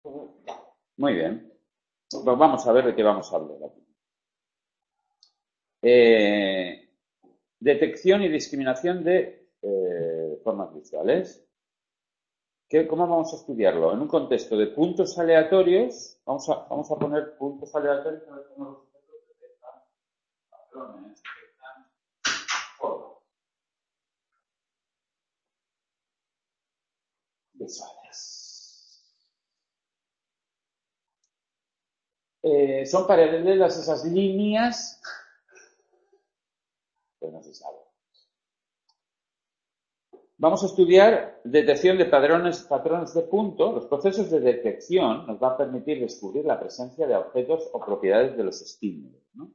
Muy bien. Pues vamos a ver de qué vamos a hablar aquí. Detección y discriminación de formas visuales. ¿Cómo vamos a estudiarlo? En un contexto de puntos aleatorios, vamos a poner puntos aleatorios a ver cómo los objetos detectan patrones, detectan formas visuales. ¿Son paralelas esas líneas? Pues no se sabe. Vamos a estudiar detección de patrones de punto. Los procesos de detección nos van a permitir descubrir la presencia de objetos o propiedades de los estímulos, ¿no?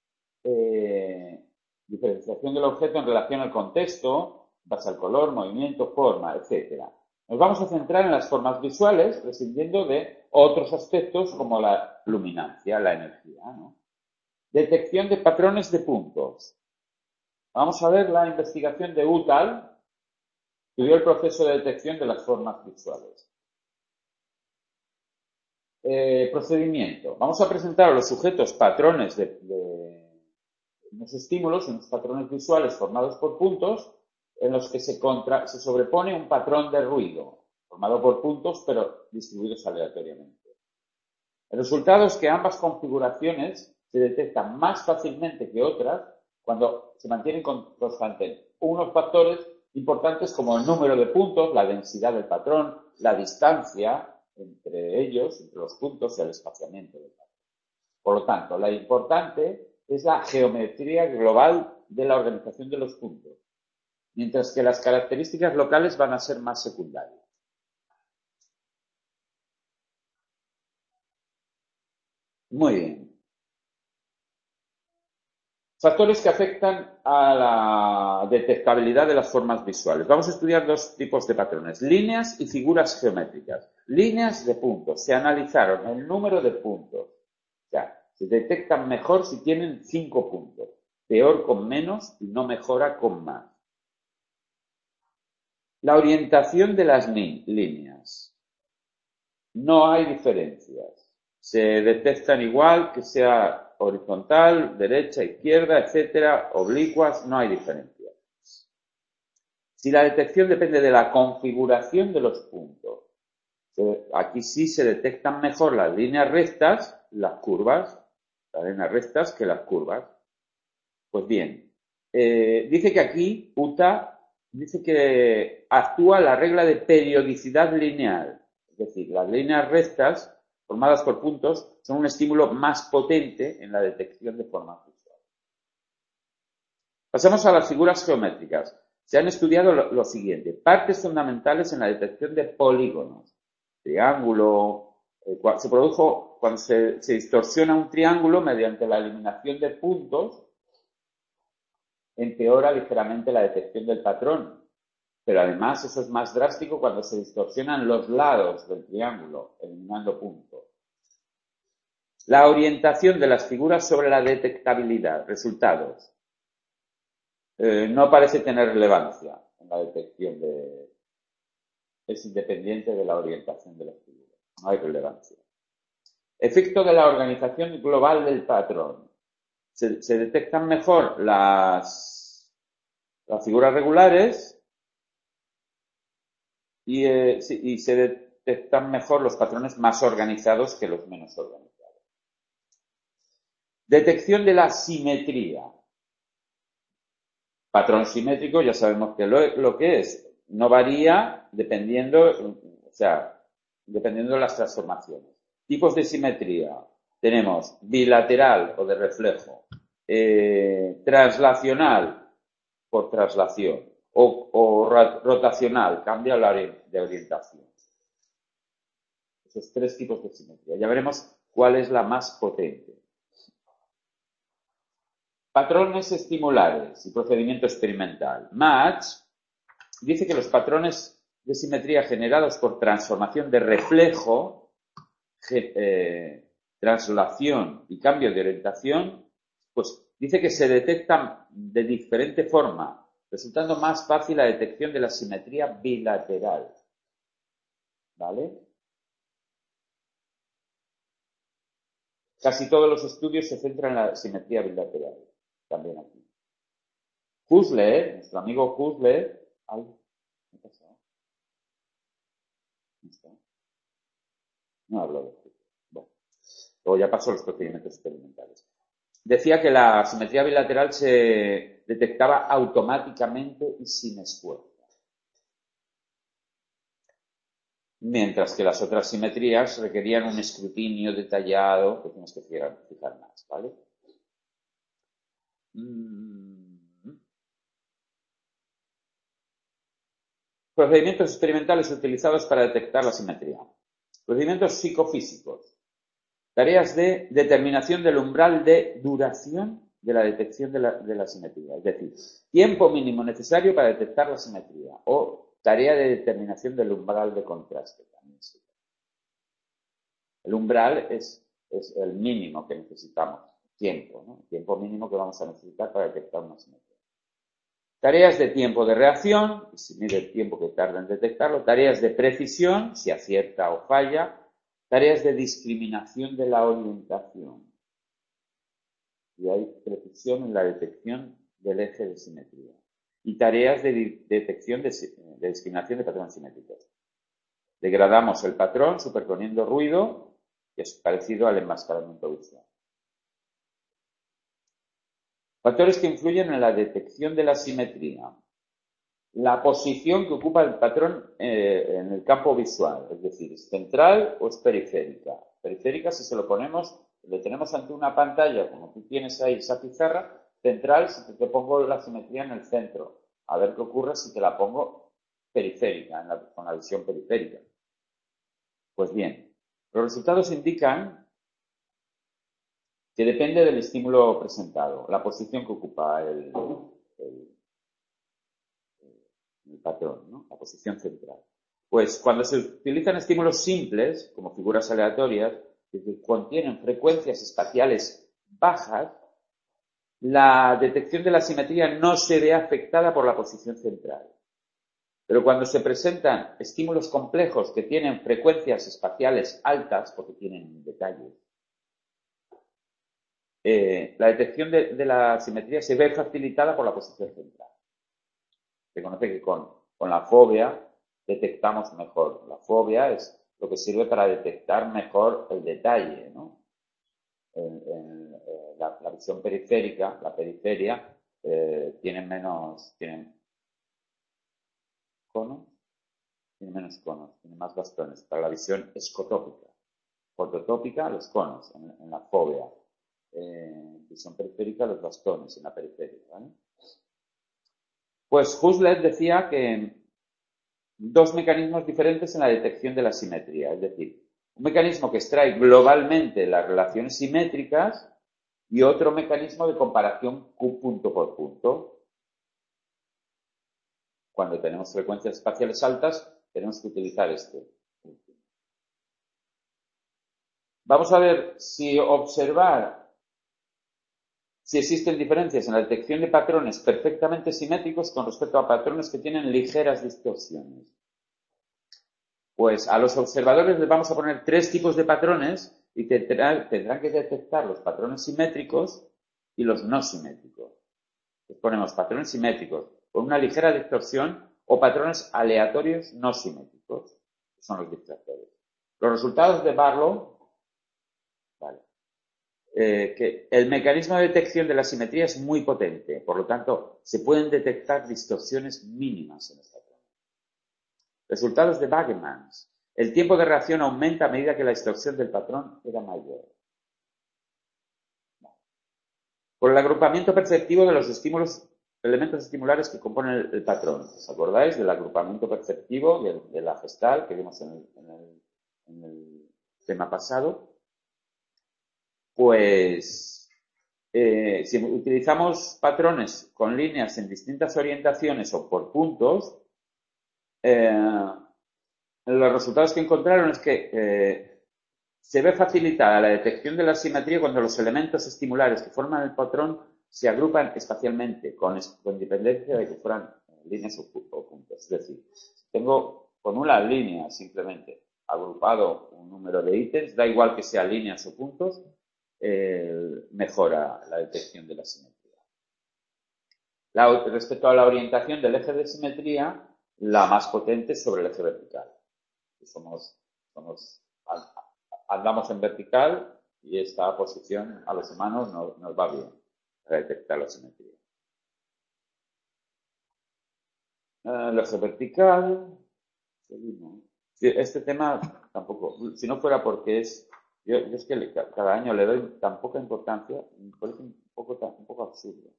Diferenciación del objeto en relación al contexto, base al color, movimiento, forma, etc. Nos vamos a centrar en las formas visuales, prescindiendo de otros aspectos como la luminancia, la energía, ¿no? Detección de patrones de puntos. Vamos a ver la investigación de Uthal. Estudió el proceso de detección de las formas visuales. Procedimiento. Vamos a presentar a los sujetos patrones de unos estímulos, unos patrones visuales formados por puntos, en los que se sobrepone un patrón de ruido, formado por puntos, pero distribuidos aleatoriamente. El resultado es que ambas configuraciones se detectan más fácilmente que otras cuando se mantienen constantes unos factores importantes como el número de puntos, la densidad del patrón, la distancia entre ellos, entre los puntos y el espaciamiento del patrón. Por lo tanto, lo importante es la geometría global de la organización de los puntos, mientras que las características locales van a ser más secundarias. Muy bien. Factores que afectan a la detectabilidad de las formas visuales. Vamos a estudiar dos tipos de patrones, líneas y figuras geométricas. Líneas de puntos. Se analizaron el número de puntos. O sea, se detectan mejor si tienen 5 puntos. Peor con menos y no mejora con más. La orientación de las líneas. No hay diferencias. Se detectan igual, que sea horizontal, derecha, izquierda, etcétera, oblicuas, no hay diferencia. Si la detección depende de la configuración de los puntos, aquí sí se detectan mejor las líneas rectas, las curvas, las líneas rectas que las curvas. Pues bien, dice que aquí UTA dice que actúa la regla de periodicidad lineal, es decir, las líneas rectas formadas por puntos son un estímulo más potente en la detección de formas visuales. Pasamos a las figuras geométricas. Se han estudiado lo siguiente, partes fundamentales en la detección de polígonos. Triángulo, se produjo cuando se distorsiona un triángulo mediante la eliminación de puntos, empeora ligeramente la detección del patrón. Pero además eso es más drástico cuando se distorsionan los lados del triángulo, eliminando puntos. La orientación de las figuras sobre la detectabilidad. Resultados. No parece tener relevancia en la detección es independiente de la orientación de las figuras. No hay relevancia. Efecto de la organización global del patrón. Se detectan mejor las figuras regulares y se detectan mejor los patrones más organizados que los menos organizados. Detección de la simetría. Patrón simétrico ya sabemos que lo que es. No varía dependiendo de las transformaciones. Tipos de simetría. Tenemos bilateral o de reflejo, translacional por traslación o rotacional, cambia de orientación. Esos 3 tipos de simetría. Ya veremos cuál es la más potente. Patrones estimulares y procedimiento experimental. Match dice que los patrones de simetría generados por transformación de reflejo, translación y cambio de orientación, pues dice que se detectan de diferente forma, resultando más fácil la detección de la simetría bilateral. ¿Vale? Casi todos los estudios se centran en la simetría bilateral, también aquí. Husserl, nuestro amigo Husserl, ay, ¿qué pasa? ¿No está? No hablo de Husserl. Bueno, luego ya pasó los procedimientos experimentales. Decía que la simetría bilateral se detectaba automáticamente y sin esfuerzo. Mientras que las otras simetrías requerían un escrutinio detallado que tienes que fijar más, ¿vale? Procedimientos experimentales utilizados para detectar la simetría. Procedimientos psicofísicos. Tareas de determinación del umbral de duración de la detección de la simetría. Es decir, tiempo mínimo necesario para detectar la simetría. O tarea de determinación del umbral de contraste. También sí. El umbral es el mínimo que necesitamos. Tiempo, ¿no? El tiempo mínimo que vamos a necesitar para detectar una simetría. Tareas de tiempo de reacción, si mide el tiempo que tarda en detectarlo. Tareas de precisión, si acierta o falla. Tareas de discriminación de la orientación. Y hay precisión en la detección del eje de simetría. Y tareas de detección de discriminación de patrones simétricos. Degradamos el patrón superponiendo ruido, que es parecido al enmascaramiento visual. Factores que influyen en la detección de la simetría. La posición que ocupa el patrón en el campo visual, es decir, ¿es central o es periférica? Periférica, si se lo ponemos, le tenemos ante una pantalla, como tú tienes ahí esa pizarra, central si te pongo la simetría en el centro. A ver qué ocurre si te la pongo periférica, con la visión periférica. Pues bien, los resultados indican que depende del estímulo presentado, la posición que ocupa el patrón, ¿no? La posición central. Pues cuando se utilizan estímulos simples, como figuras aleatorias, que contienen frecuencias espaciales bajas, la detección de la simetría no se ve afectada por la posición central. Pero cuando se presentan estímulos complejos que tienen frecuencias espaciales altas, porque tienen detalles, la detección de la simetría se ve facilitada por la posición central. Se conoce que con la fobia detectamos mejor. La fobia es lo que sirve para detectar mejor el detalle, ¿no? La visión periférica, la periferia, tiene menos conos, tiene más bastones. Para la visión escotópica. Fototópica, los conos, en la fobia. Visión periférica, los bastones en la periferia, ¿vale? Pues Husserl decía que dos mecanismos diferentes en la detección de la simetría, es decir, un mecanismo que extrae globalmente las relaciones simétricas y otro mecanismo de comparación Q punto por punto. Cuando tenemos frecuencias espaciales altas, tenemos que utilizar este. Vamos a ver si existen diferencias en la detección de patrones perfectamente simétricos con respecto a patrones que tienen ligeras distorsiones. Pues a los observadores les vamos a poner tres tipos de patrones y tendrán que detectar los patrones simétricos y los no simétricos. Les ponemos patrones simétricos con una ligera distorsión o patrones aleatorios no simétricos, que son los distractores. Los resultados de Barlow, vale, que el mecanismo de detección de la simetría es muy potente, por lo tanto, se pueden detectar distorsiones mínimas en los patrones. Resultados de Bagemans. El tiempo de reacción aumenta a medida que la distorsión del patrón era mayor. Por el agrupamiento perceptivo de los elementos estimulares que componen el patrón. ¿Os acordáis del agrupamiento perceptivo de la Gestalt que vimos en el tema pasado? Pues si utilizamos patrones con líneas en distintas orientaciones o por puntos, los resultados que encontraron es que se ve facilitada la detección de la simetría cuando los elementos estimulares que forman el patrón se agrupan espacialmente, con independencia de que fueran líneas o puntos. Es decir, tengo con una línea simplemente agrupado un número de ítems, da igual que sean líneas o puntos, mejora la detección de la simetría. Respecto a la orientación del eje de simetría, la más potente es sobre el eje vertical. Andamos en vertical y esta posición a los humanos nos va bien para detectar la simetría. El eje vertical, seguimos. Este tema tampoco, si no fuera porque yo es que cada año le doy tan poca importancia, me parece un poco absurdo.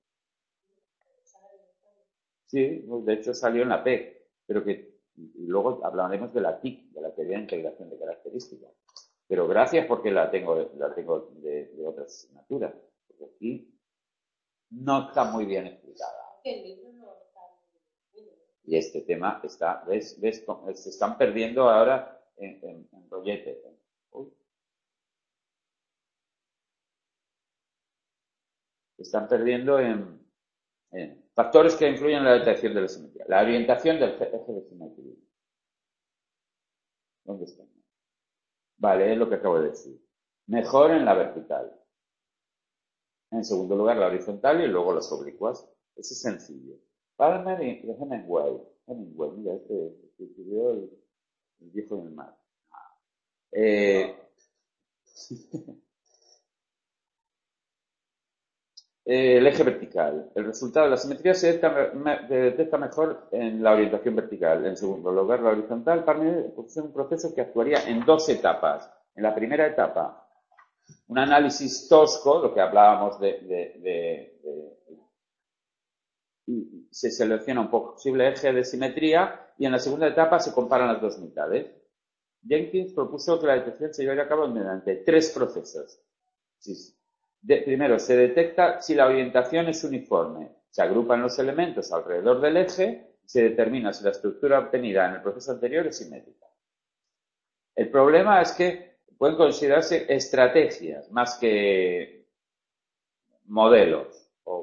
Sí, de hecho salió en la PEC, pero y luego hablaremos de la TIC, de la teoría de integración de características. Pero gracias porque la tengo de otras asignaturas, porque aquí no está muy bien explicada. Y este tema se están perdiendo ahora en rolletes. Se están perdiendo en factores que influyen en la detección de la simetría. La orientación del eje de simetría. ¿Dónde está? Vale, es lo que acabo de decir. Mejor en la vertical. En segundo lugar, la horizontal y luego las oblicuas. Eso es sencillo. Palmer y Hemingway. Mira, este escribió el viejo del mar. El eje vertical. El resultado de la simetría se detecta mejor en la orientación vertical. En segundo lugar, la horizontal. Palmer propuso un proceso que actuaría en dos etapas. En la primera etapa, un análisis tosco, lo que hablábamos y se selecciona un posible eje de simetría y en la segunda etapa se comparan las dos mitades. Jenkins propuso que la detección se llevaría a cabo mediante tres procesos. Primero, se detecta si la orientación es uniforme. Se agrupan los elementos alrededor del eje y se determina si la estructura obtenida en el proceso anterior es simétrica. El problema es que pueden considerarse estrategias más que modelos.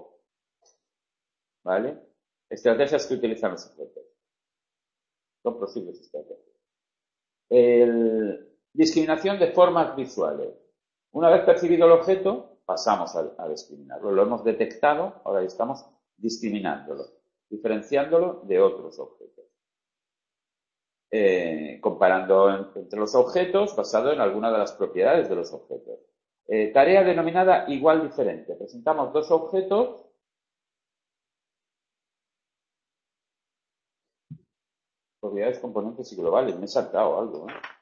¿Vale? Estrategias que utilizan los objetos. Son posibles estrategias. Discriminación de formas visuales. Una vez percibido el objeto, pasamos a discriminarlo. Lo hemos detectado, ahora estamos discriminándolo, diferenciándolo de otros objetos. Comparando entre los objetos basado en alguna de las propiedades de los objetos. Tarea denominada igual diferente. Presentamos dos objetos. Propiedades, componentes y globales. Me he saltado algo,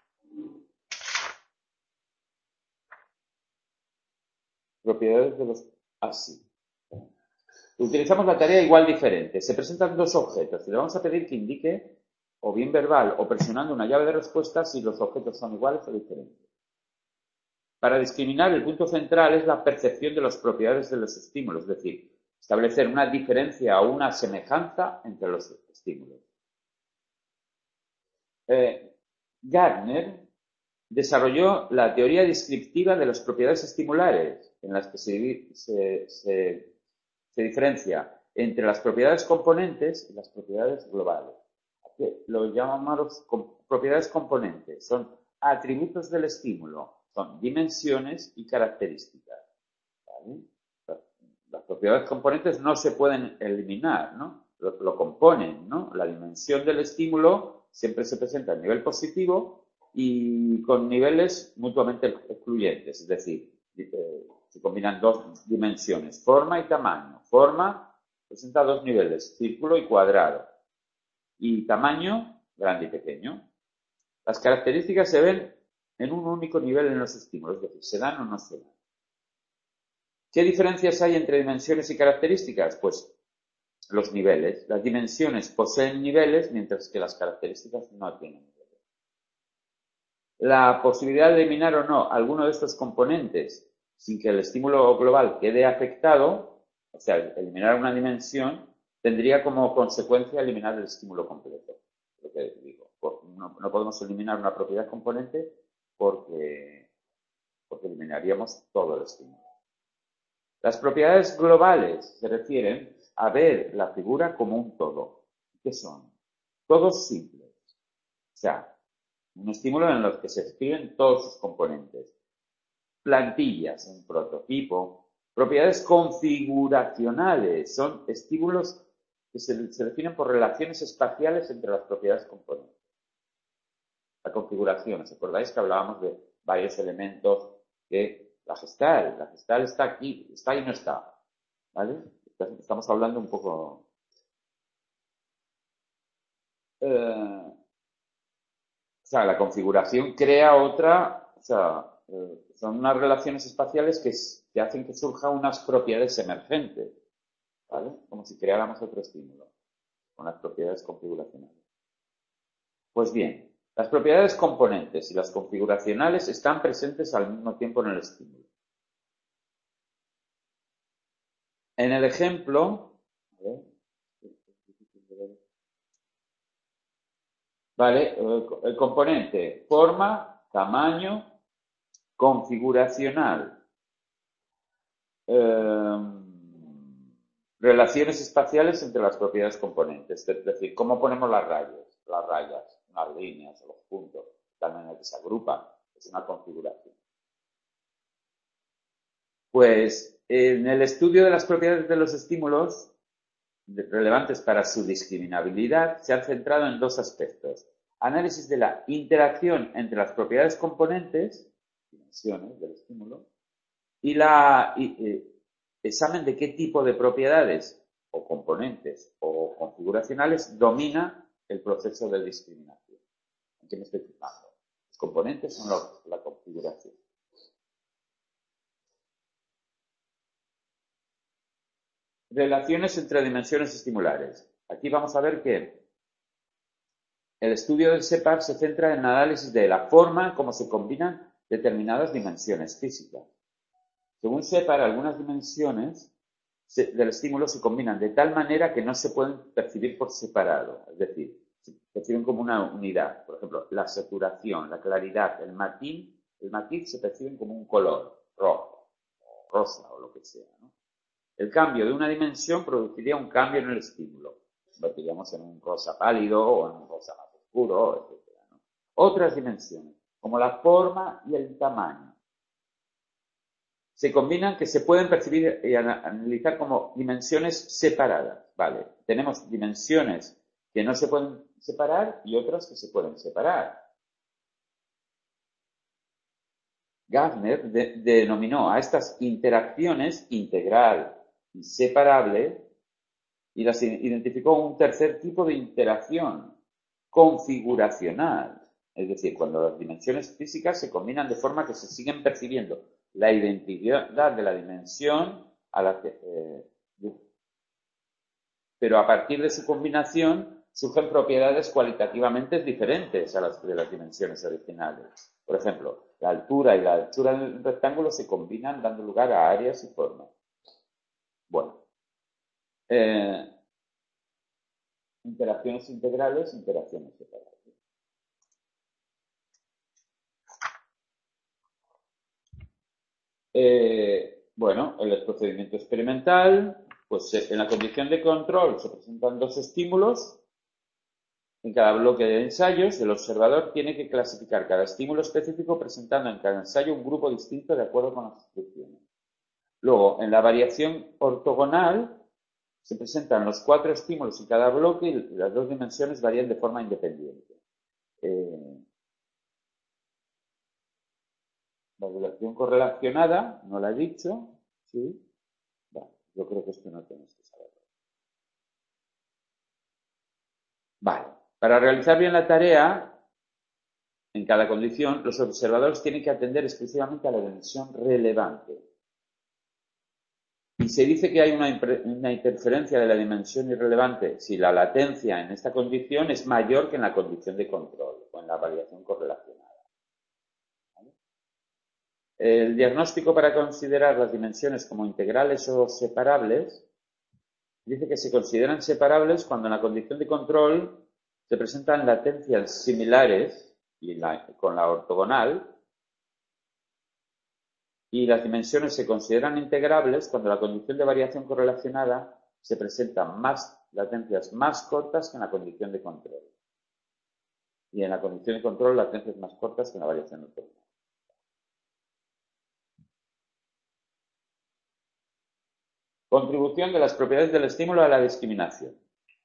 Propiedades de los... Así. Utilizamos la tarea igual diferente. Se presentan dos objetos y le vamos a pedir que indique, o bien verbal o presionando una llave de respuesta, si los objetos son iguales o diferentes. Para discriminar, el punto central es la percepción de las propiedades de los estímulos, es decir, establecer una diferencia o una semejanza entre los estímulos. Gardner desarrolló la teoría descriptiva de las propiedades estimulares, en las que se diferencia entre las propiedades componentes y las propiedades globales. Aquí lo llamamos propiedades componentes. Son atributos del estímulo, son dimensiones y características. ¿Vale? Las propiedades componentes no se pueden eliminar, ¿no? Lo componen, ¿no? La dimensión del estímulo siempre se presenta a nivel positivo y con niveles mutuamente excluyentes, es decir, se combinan dos dimensiones, forma y tamaño. Forma presenta dos niveles, círculo y cuadrado. Y tamaño, grande y pequeño. Las características se ven en un único nivel en los estímulos, es decir, se dan o no se dan. ¿Qué diferencias hay entre dimensiones y características? Pues los niveles. Las dimensiones poseen niveles, mientras que las características no tienen niveles. La posibilidad de eliminar o no alguno de estos componentes sin que el estímulo global quede afectado, o sea, eliminar una dimensión, tendría como consecuencia eliminar el estímulo completo. Lo que digo, no podemos eliminar una propiedad componente porque eliminaríamos todo el estímulo. Las propiedades globales se refieren a ver la figura como un todo. ¿Qué son? Todos simples. O sea, un estímulo en el que se escriben todos sus componentes. plantillas, un prototipo. Propiedades configuracionales son estímulos que se definen por relaciones espaciales entre las propiedades componentes. La configuración, ¿os acordáis que hablábamos de varios elementos que la gestal está aquí, está y no está, ¿vale? Estamos hablando un poco... o sea, la configuración crea otra, o sea, son unas relaciones espaciales que hacen que surjan unas propiedades emergentes, ¿vale? Como si creáramos otro estímulo, con las propiedades configuracionales. Pues bien, las propiedades componentes y las configuracionales están presentes al mismo tiempo en el estímulo. En el ejemplo, ¿vale? El componente forma, tamaño, configuracional, relaciones espaciales entre las propiedades componentes, es decir, cómo ponemos las rayas, las líneas, los puntos, de tal manera que se agrupan, es una configuración. Pues en el estudio de las propiedades de los estímulos relevantes para su discriminabilidad se han centrado en dos aspectos. Análisis de la interacción entre las propiedades componentes, dimensiones del estímulo, y examen de qué tipo de propiedades o componentes o configuracionales domina el proceso de discriminación. ¿En qué me estoy fijando? Los componentes son la configuración. Relaciones entre dimensiones estimulares. Aquí vamos a ver que el estudio del SEPAR se centra en el análisis de la forma en cómo se combinan determinadas dimensiones físicas. Según SEPAR, algunas dimensiones del estímulo se combinan de tal manera que no se pueden percibir por separado, es decir, se perciben como una unidad. Por ejemplo, la saturación, la claridad, el matiz se perciben como un color, rojo, o rosa o lo que sea, ¿no? El cambio de una dimensión produciría un cambio en el estímulo. Convertiríamos en un rosa pálido o en un rosa más oscuro, etc., ¿no? Otras dimensiones, como la forma y el tamaño, se combinan que se pueden percibir y analizar como dimensiones separadas. Vale, tenemos dimensiones que no se pueden separar y otras que se pueden separar. Gardner denominó a estas interacciones integral y separable y las identificó un tercer tipo de interacción, configuracional. Es decir, cuando las dimensiones físicas se combinan de forma que se siguen percibiendo la identidad de la dimensión a la que, pero a partir de su combinación surgen propiedades cualitativamente diferentes a las de las dimensiones originales. Por ejemplo, la altura y la anchura del rectángulo se combinan dando lugar a áreas y formas. Bueno, interacciones integrales, interacciones separadas. Bueno, el procedimiento experimental, pues en la condición de control se presentan dos estímulos. En cada bloque de ensayos, el observador tiene que clasificar cada estímulo específico presentando en cada ensayo un grupo distinto de acuerdo con las instrucciones. Luego, en la variación ortogonal, se presentan los 4 estímulos en cada bloque y las dos dimensiones varían de forma independiente. La relación correlacionada, no la he dicho, ¿sí? Vale, yo creo que esto no tenéis que saberlo. Vale, para realizar bien la tarea, en cada condición, los observadores tienen que atender exclusivamente a la dimensión relevante. Y se dice que hay una interferencia de la dimensión irrelevante si la latencia en esta condición es mayor que en la condición de control o en la variación correlacionada. ¿Vale? El diagnóstico para considerar las dimensiones como integrales o separables dice que se consideran separables cuando en la condición de control se presentan latencias similares con la ortogonal, y las dimensiones se consideran integrables cuando la condición de variación correlacionada se presentan latencias más cortas que en la condición de control. Y en la condición de control, latencias más cortas que en la variación ortogonal. Contribución de las propiedades del estímulo a la discriminación.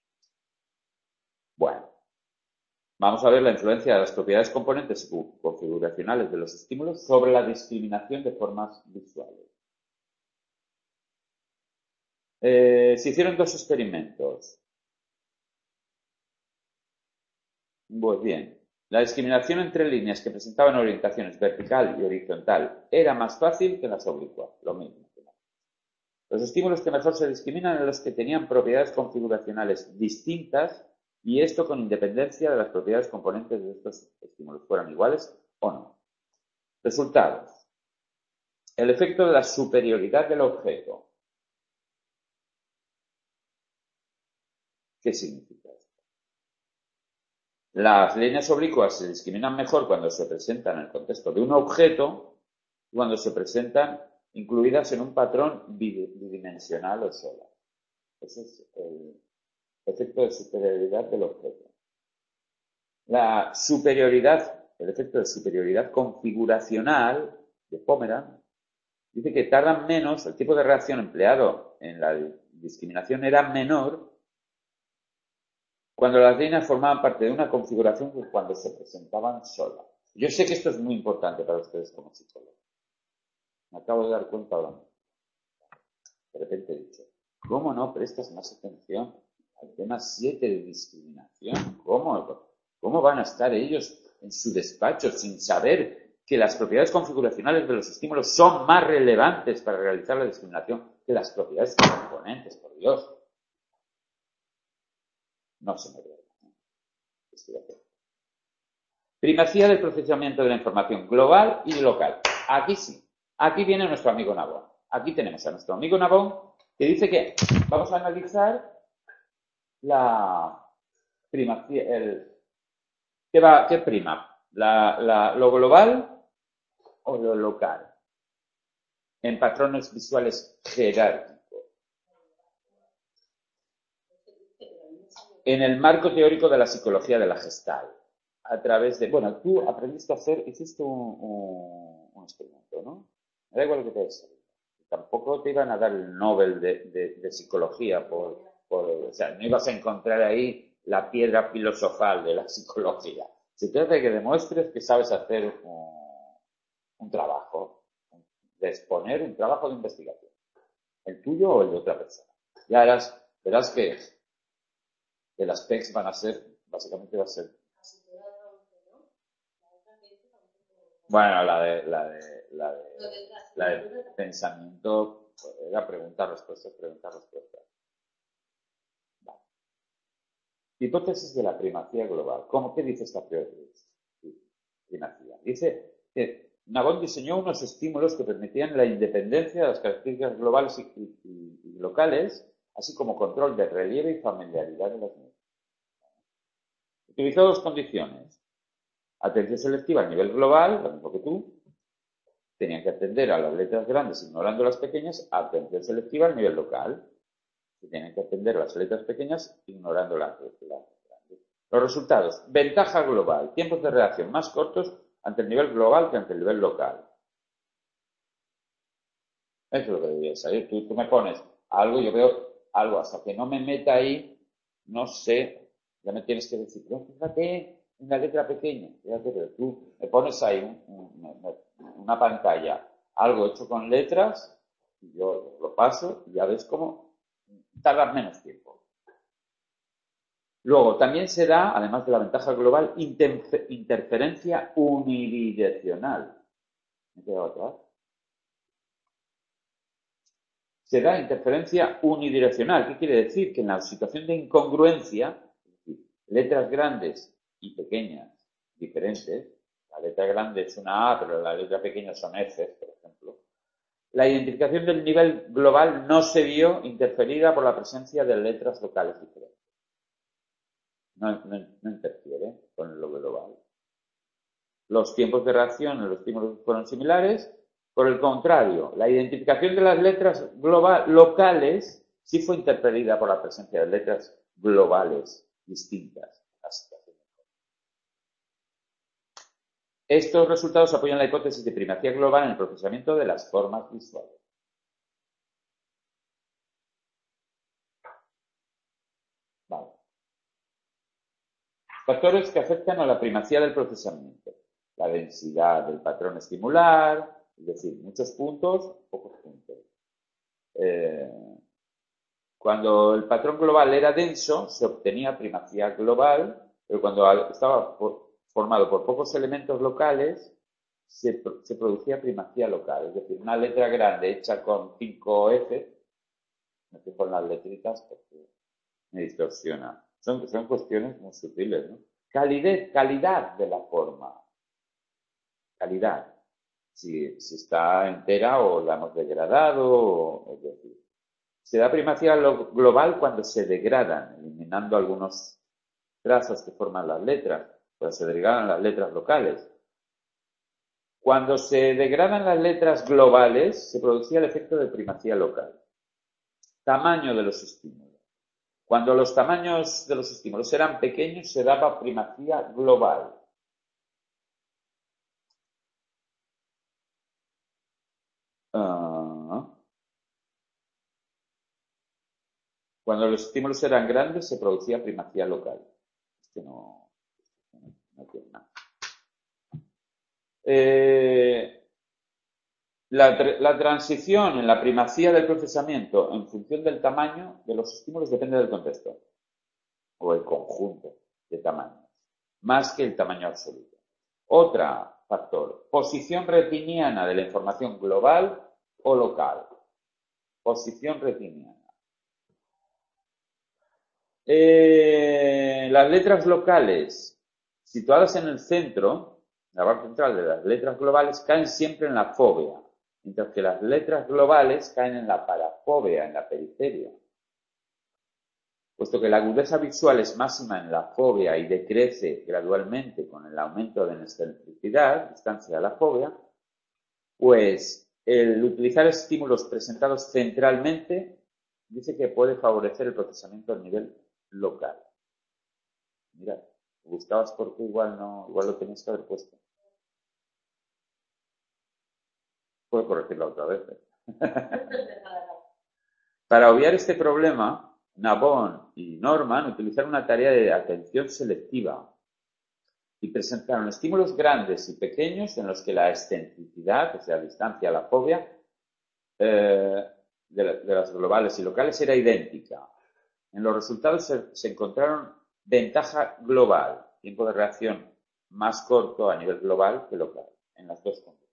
Bueno, vamos a ver la influencia de las propiedades componentes y configuracionales de los estímulos sobre la discriminación de formas visuales. Se hicieron 2 experimentos. Pues bien, la discriminación entre líneas que presentaban orientaciones vertical y horizontal era más fácil que las oblicuas, lo mismo. Los estímulos que mejor se discriminan eran los que tenían propiedades configuracionales distintas y esto con independencia de las propiedades componentes de estos estímulos, fueran iguales o no. Resultados. El efecto de la superioridad del objeto. ¿Qué significa esto? Las líneas oblicuas se discriminan mejor cuando se presentan en el contexto de un objeto y cuando se presentan incluidas en un patrón bidimensional o sola. Ese es el efecto de superioridad del objeto. La superioridad, el efecto de superioridad configuracional de Pomeranz dice que tardan menos, el tipo de reacción empleado en la discriminación era menor cuando las líneas formaban parte de una configuración que cuando se presentaban solas. Yo sé que esto es muy importante para ustedes como psicólogos. Me acabo de dar cuenta ahora mismo. De repente he dicho, ¿cómo no prestas más atención al tema 7 de discriminación? ¿Cómo van a estar ellos en su despacho sin saber que las propiedades configuracionales de los estímulos son más relevantes para realizar la discriminación que las propiedades componentes? Por Dios. No se me ve. Primacía del procesamiento de la información global y local. Aquí sí. Aquí viene nuestro amigo Nabón. Aquí tenemos a nuestro amigo Nabón que dice que vamos a analizar la primacía, ¿qué prima? ¿Lo global o lo local? En patrones visuales jerárquicos. En el marco teórico de la psicología de la Gestalt. A través de, bueno, tú aprendiste a hacer, hiciste un experimento, ¿no? Me da igual lo que te des. Tampoco te iban a dar el Nobel de psicología o sea, no ibas a encontrar ahí la piedra filosofal de la psicología. Se trata de que demuestres que sabes hacer un trabajo, de exponer un trabajo de investigación. El tuyo o el de otra persona. Ya verás que las PECs van a ser, básicamente va a ser. Bueno, la de pensamiento era preguntar-respuestas. Vale. Hipótesis de la primacía global. ¿Qué dice esta primacía? Dice que Nabón diseñó unos estímulos que permitían la independencia de las características globales y locales, así como control de relieve y familiaridad de las mismas. Utilizó 2 condiciones. Atención selectiva a nivel global, lo mismo que tú. Tenían que atender a las letras grandes ignorando las pequeñas. Atención selectiva a nivel local. Tenían que atender a las letras pequeñas ignorando las grandes. Los resultados. Ventaja global. Tiempos de reacción más cortos ante el nivel global que ante el nivel local. Eso es lo que debería saber. Tú me pones algo, yo veo algo, hasta que no me meta ahí, no sé, ya me tienes que decir, pero fíjate en la letra pequeña, fíjate, pero tú me pones ahí una pantalla, algo hecho con letras, y yo lo paso y ya ves cómo tardas menos tiempo. Luego, también se da, además de la ventaja global, interferencia unidireccional. ¿Me he quedado atrás? Se da interferencia unidireccional. ¿Qué quiere decir? Que en la situación de incongruencia, letras grandes y pequeñas diferentes, la letra grande es una A, pero la letra pequeña son F, por ejemplo, la identificación del nivel global no se vio interferida por la presencia de letras locales diferentes. No interfiere con lo global. Los tiempos de reacción en los estímulos fueron similares. Por el contrario, la identificación de las letras locales sí fue interferida por la presencia de letras globales distintas. Estos resultados apoyan la hipótesis de primacía global en el procesamiento de las formas visuales. Factores que afectan a la primacía del procesamiento. La densidad del patrón estimular, es decir, muchos puntos, pocos puntos. Cuando el patrón global era denso, se obtenía primacía global, pero cuando estaba formado por pocos elementos locales, se producía primacía local. Es decir, una letra grande hecha con 5F, me fijo en las letritas porque me distorsiona. Son cuestiones muy sutiles, ¿no? Calidad de la forma. Calidad. Si está entera o la hemos degradado, es decir. Se da primacía global cuando se degradan, eliminando algunos trazos que forman las letras, cuando se degradan las letras locales. Cuando se degradan las letras globales, se producía el efecto de primacía local. Tamaño de los estímulos. Cuando los tamaños de los estímulos eran pequeños, se daba primacía global. Cuando los estímulos eran grandes, se producía primacía local. Esto no tiene nada. La transición en la primacía del procesamiento en función del tamaño de los estímulos depende del contexto o el conjunto de tamaños, más que el tamaño absoluto. Otro factor, posición retiniana de la información global o local. Posición retiniana. Las letras locales situadas en el centro, la parte central de las letras globales, caen siempre en la fóvea, mientras que las letras globales caen en la parafóvea, en la periferia. Puesto que la agudeza visual es máxima en la fóvea y decrece gradualmente con el aumento de la excentricidad, distancia de la fóvea, pues el utilizar estímulos presentados centralmente dice que puede favorecer el procesamiento a nivel local. Mira, buscabas porque igual lo tenías que haber puesto. Puedo corregirlo otra vez. Para obviar este problema, Nabón y Norman utilizaron una tarea de atención selectiva y presentaron estímulos grandes y pequeños en los que la excentricidad, o sea, distancia a la fobia, de las globales y locales era idéntica. En los resultados se encontraron ventaja global, tiempo de reacción más corto a nivel global que local, en las dos condiciones.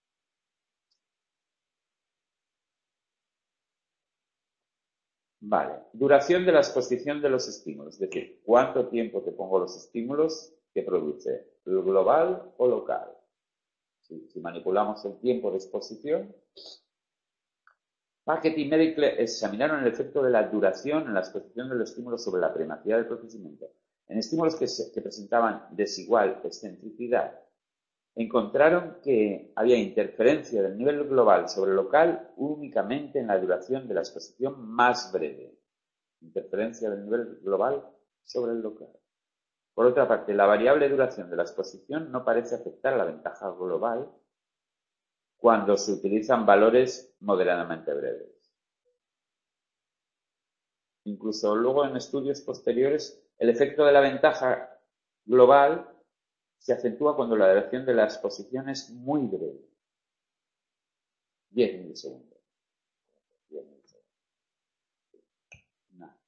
Vale, duración de la exposición de los estímulos, es decir, cuánto tiempo te pongo los estímulos que produce, global o local. Si manipulamos el tiempo de exposición, Packet y Merikle examinaron el efecto de la duración en la exposición del estímulo sobre la primacía del procesamiento. En estímulos que presentaban desigual excentricidad, encontraron que había interferencia del nivel global sobre el local únicamente en la duración de la exposición más breve. Interferencia del nivel global sobre el local. Por otra parte, la variable duración de la exposición no parece afectar a la ventaja global cuando se utilizan valores moderadamente breves. Incluso luego en estudios posteriores, el efecto de la ventaja global se acentúa cuando la duración de la exposición es muy breve. 10 milisegundos. 10 milisegundos. No.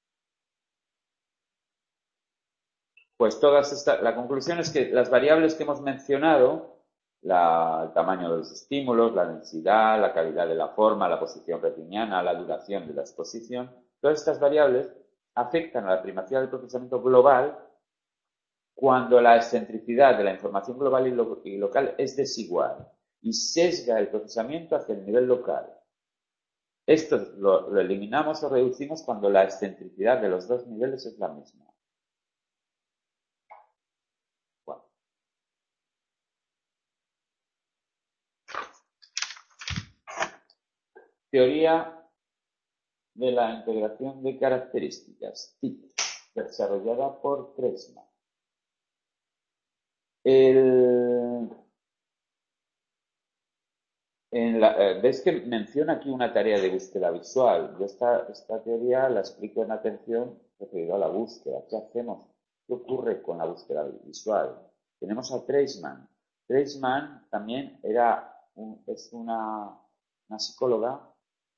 Pues la conclusión es que las variables que hemos mencionado, el tamaño de los estímulos, la densidad, la calidad de la forma, la posición retiniana, la duración de la exposición, todas estas variables afectan a la primacía del procesamiento global cuando la excentricidad de la información global y local es desigual y sesga el procesamiento hacia el nivel local. Esto lo eliminamos o reducimos cuando la excentricidad de los dos niveles es la misma. Bueno. Teoría de la integración de características, TIC, desarrollada por Tresma. ¿Ves que menciona aquí una tarea de búsqueda visual? Yo esta teoría la explico en atención referido a la búsqueda. ¿Qué hacemos ¿Qué ocurre con la búsqueda visual? Tenemos a Treisman. Treisman también es una psicóloga,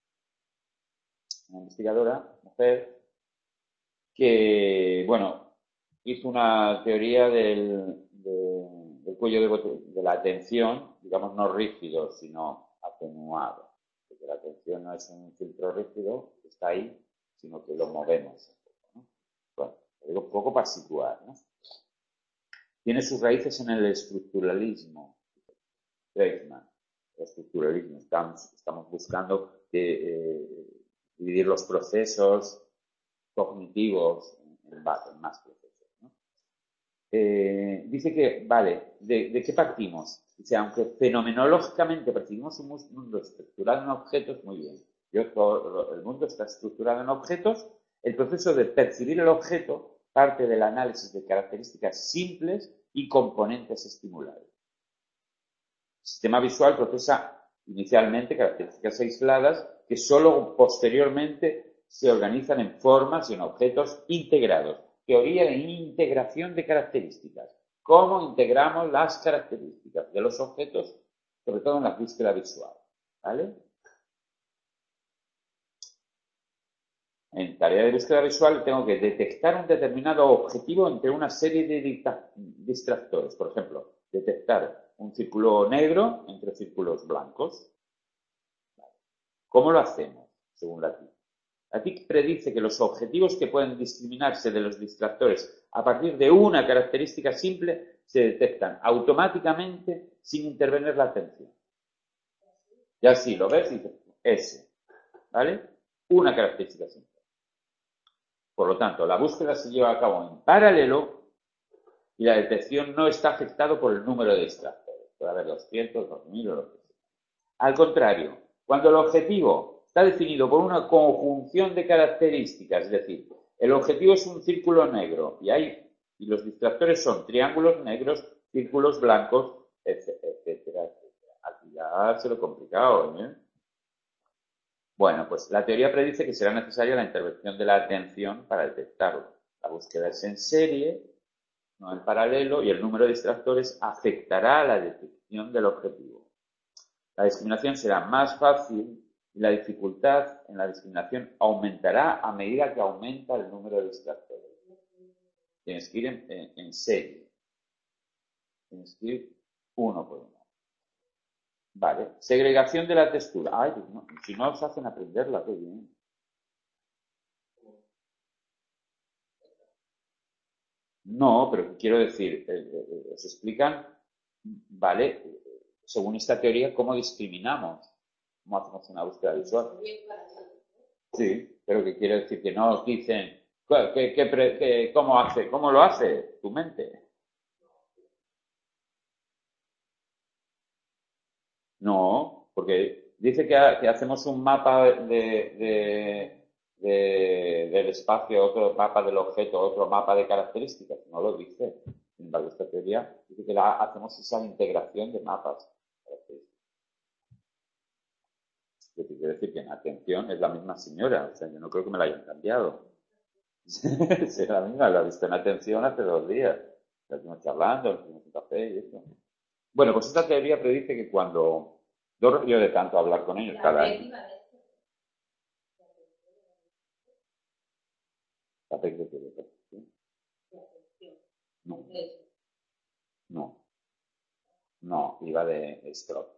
una investigadora, mujer, que, bueno, hizo una teoría del cuello de la atención, digamos, no rígido, sino atenuado. Porque la atención no es un filtro rígido que está ahí, sino que lo movemos un poco, ¿no? Bueno, lo digo un poco para situar, ¿no? Tiene sus raíces en el estructuralismo. Treisman, el estructuralismo. Estamos buscando dividir los procesos cognitivos en más procesos, ¿no? Dice que, vale, ¿de qué partimos? Dice, aunque fenomenológicamente percibimos un mundo estructurado en objetos, muy bien. El mundo está estructurado en objetos, el proceso de percibir el objeto parte del análisis de características simples y componentes estimulados. El sistema visual procesa inicialmente características aisladas que solo posteriormente se organizan en formas y en objetos integrados. Teoría de integración de características. ¿Cómo integramos las características de los objetos, sobre todo en la búsqueda visual? ¿Vale? En tarea de búsqueda visual tengo que detectar un determinado objetivo entre una serie de distractores. Por ejemplo, detectar un círculo negro entre círculos blancos. ¿Cómo lo hacemos? Según la TIC. La TIC predice que los objetivos que pueden discriminarse de los distractores a partir de una característica simple se detectan automáticamente sin intervenir la atención. Y así lo ves y dices, ese. ¿Vale? Una característica simple. Por lo tanto, la búsqueda se lleva a cabo en paralelo y la detección no está afectada por el número de distractores. Puede haber 200, 2000 o lo que sea. Al contrario, cuando el objetivo está definido por una conjunción de características, es decir, el objetivo es un círculo negro y los distractores son triángulos negros, círculos blancos, etcétera, etcétera. Aquí ya se lo he complicado, ¿eh? Bueno, pues la teoría predice que será necesaria la intervención de la atención para detectarlo. La búsqueda es en serie, no en paralelo, y el número de distractores afectará a la detección del objetivo. La discriminación será más fácil y la dificultad en la discriminación aumentará a medida que aumenta el número de distractores. Tienes que ir en serie. Tienes que ir uno por uno. Vale. Segregación de la textura. Ay, no, si no os hacen aprenderla, qué bien. No, pero quiero decir, os explican, vale, según esta teoría, cómo discriminamos, cómo hacemos una búsqueda visual. Sí, pero que quiere decir que no os dicen, ¿cómo lo hace tu mente? No, porque dice que hacemos un mapa del espacio, otro mapa del objeto, otro mapa de características. No lo dice. Sin embargo, esta teoría dice que hacemos esa integración de mapas. Lo que quiere decir que en atención es la misma señora. O sea, yo no creo que me la hayan cambiado. Es la misma, la he visto en atención hace 2 días. Estuvimos charlando, estuvimos un café y eso. Bueno, pues esta teoría predice que cuando yo de tanto hablar con ellos cada año. ¿La PEC de qué? ¿De percepción? No, no, no, iba de Stroop.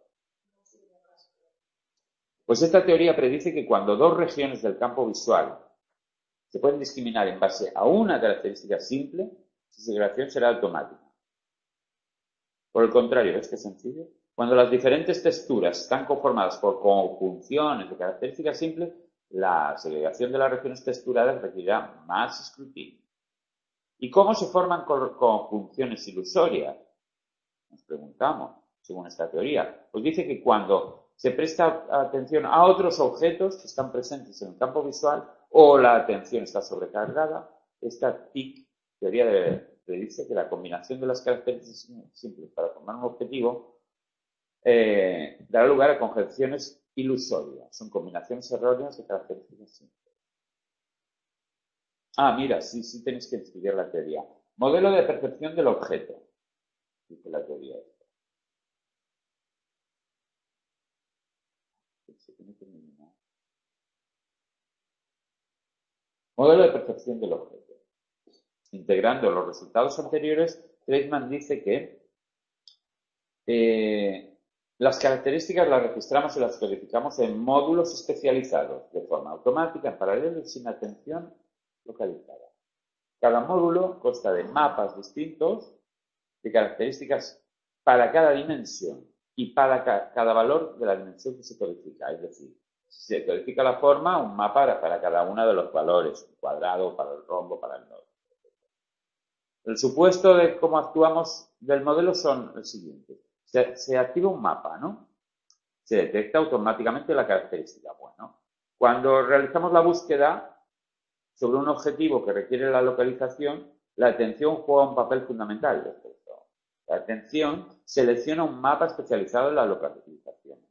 Pues esta teoría predice que cuando dos regiones del campo visual se pueden discriminar en base a una característica simple, su segregación será automática. Por el contrario, ¿ves qué sencillo? Cuando las diferentes texturas están conformadas por conjunciones de características simples, la segregación de las regiones texturadas requerirá más escrutinio. ¿Y cómo se forman conjunciones ilusorias? Nos preguntamos, según esta teoría. Pues dice que cuando se presta atención a otros objetos que están presentes en el campo visual o la atención está sobrecargada, esta TIC, teoría dice que la combinación de las características simples para formar un objetivo dará lugar a conjunciones ilusorias. Son combinaciones erróneas de características simples. Ah, mira, sí tenéis que estudiar la teoría. Modelo de percepción del objeto, dice la teoría esta. Modelo de percepción del objeto. Integrando los resultados anteriores, Treitman dice que las características las registramos y las codificamos en módulos especializados, de forma automática, en paralelo y sin atención localizada. Cada módulo consta de mapas distintos de características para cada dimensión y para cada valor de la dimensión que se codifica. Es decir, si se codifica la forma, un mapa para cada uno de los valores, un cuadrado para el rombo, para el nodo. El supuesto de cómo actuamos del modelo son el siguiente. Se activa un mapa, ¿no? Se detecta automáticamente la característica. Bueno, cuando realizamos la búsqueda sobre un objetivo que requiere la localización, la atención juega un papel fundamental de esto. La atención selecciona un mapa especializado en la localización.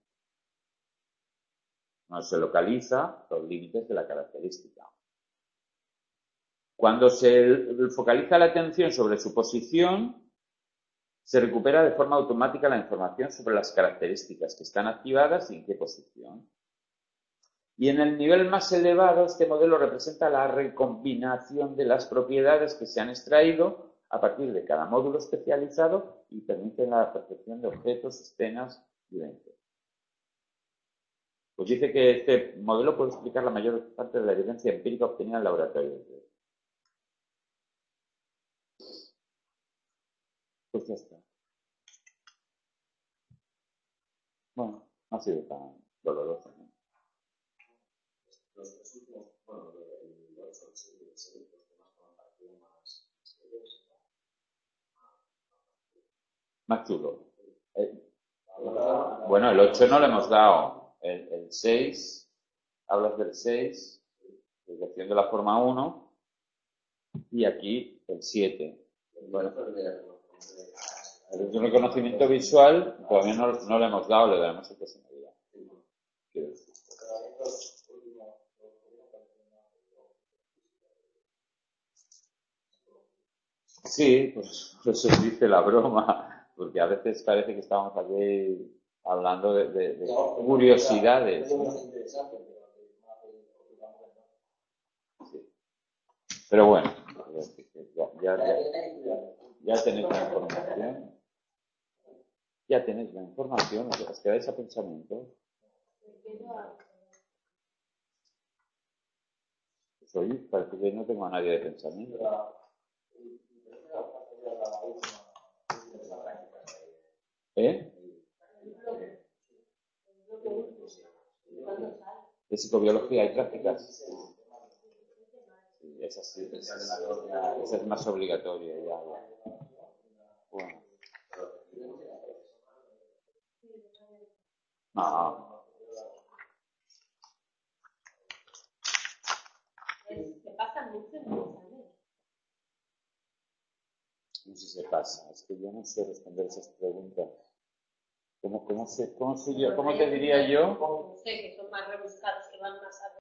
No se localiza los límites de la característica. Cuando se focaliza la atención sobre su posición, se recupera de forma automática la información sobre las características que están activadas y en qué posición. Y en el nivel más elevado, este modelo representa la recombinación de las propiedades que se han extraído a partir de cada módulo especializado y permite la percepción de objetos, escenas y eventos. Pues dice que este modelo puede explicar la mayor parte de la evidencia empírica obtenida en laboratorios. Pues ya está. Bueno, no ha sido tan doloroso, ¿no? Los últimos, bueno, el 8, el 7 y el 6, los temas con partido más serios. Más chulo. Bueno, el 8 no le hemos dado. El 6, hablas del 6, desviación de la forma 1, y aquí el 7. Bueno, el reconocimiento visual todavía no le hemos dado, le daremos el próximo día. Quiero decir. Sí, pues eso dice la broma, porque a veces parece que estamos aquí hablando de curiosidades, ¿no? Sí. Pero bueno, ya tenéis la información. Ya tenéis la información, os quedáis a pensamiento. Pues hoy parece que no tengo a nadie de pensamiento. ¿Eh? De psicobiología hay prácticas. Sí, esa sí, esa es más obligatoria ya. Bueno. No. Se pasa mucho en el examen. No sé si se pasa, es que yo no sé responder esas preguntas. ¿Cómo te diría yo? No sé, que son más rebuscados, que van más a